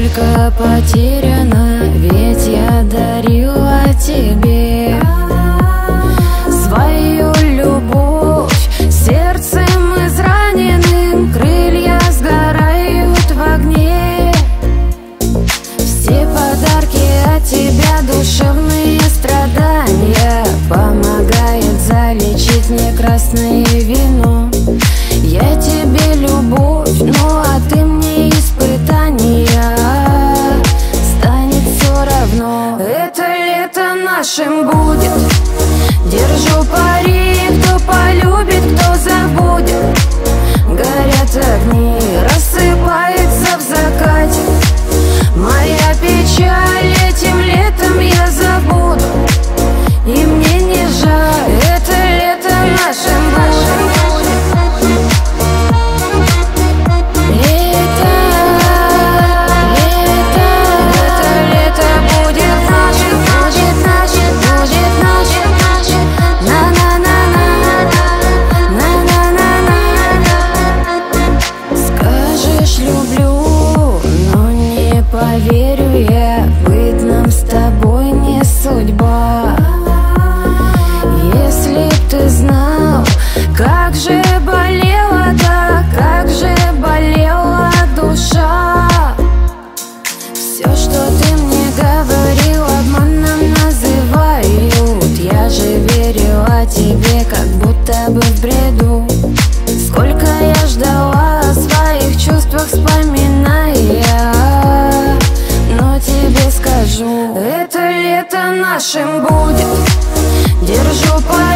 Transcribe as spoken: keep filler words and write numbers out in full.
столько потеряно, ведь я дарила тебе свою любовь. Сердцем израненным крылья сгорают в огне. Все подарки от тебя, душевные страдания, помогает залечить мне красное вино. Я тебе любовь, ну а ты мне испытания. Станет все равно, это лето нашим будет. Держу пари, кто полюбит, кто забудет. Горят огни, рассыпается в закате. Моя печаль этим летом я забуду, и мне не жаль, это лето нашим будет. Лето, лето, это лето будет наше, будет наше, будет наше, наше. На-на-на-на-на, на-на-на-на-на. Скажешь люблю, но не поверю я, быть нам с тобой не судьба. Если б ты знал, как же болела, да, как же болела душа. Все, что ты мне говорил, обманом называют. Я же верила тебе, как будто бы в бреду. Сколько я ждала о своих чувствах, вспоминая. Но тебе скажу, это лето нашим будет. Держу пари.